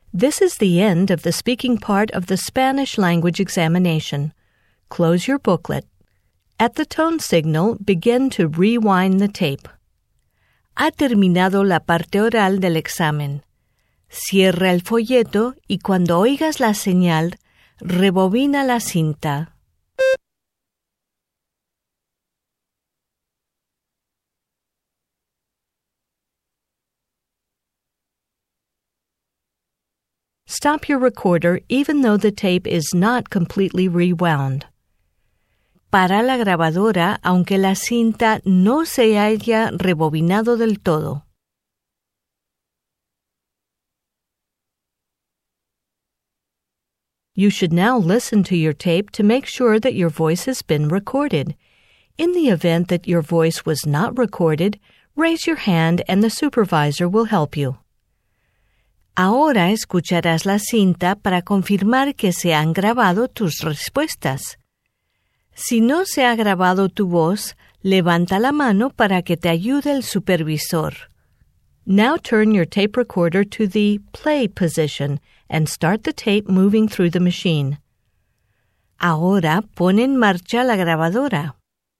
This is the end of the speaking part of the Spanish language examination. Close your booklet. At the tone signal, begin to rewind the tape. Ha terminado la parte oral del examen. Cierra el folleto y cuando oigas la señal, rebobina la cinta. Stop your recorder even though the tape is not completely rewound. Para la grabadora aunque la cinta no se haya rebobinado del todo. You should now listen to your tape to make sure that your voice has been recorded. In the event that your voice was not recorded, raise your hand and the supervisor will help you. Ahora escucharás la cinta para confirmar que se han grabado tus respuestas. Si no se ha grabado tu voz, levanta la mano para que te ayude el supervisor. Now turn your tape recorder to the play position and start the tape moving through the machine. Ahora pon en marcha la grabadora.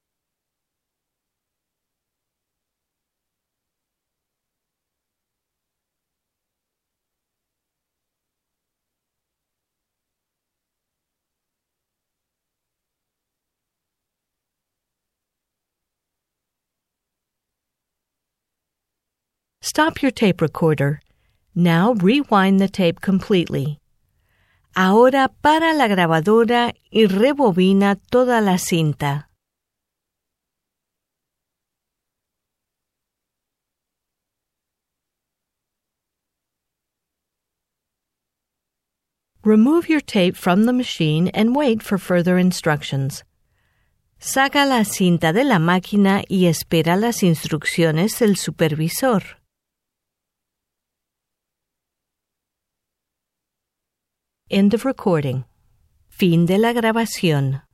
Stop your tape recorder. Now rewind the tape completely. Ahora para la grabadora y rebobina toda la cinta. Remove your tape from the machine and wait for further instructions. Saca la cinta de la máquina y espera las instrucciones del supervisor. End of recording. Fin de la grabación.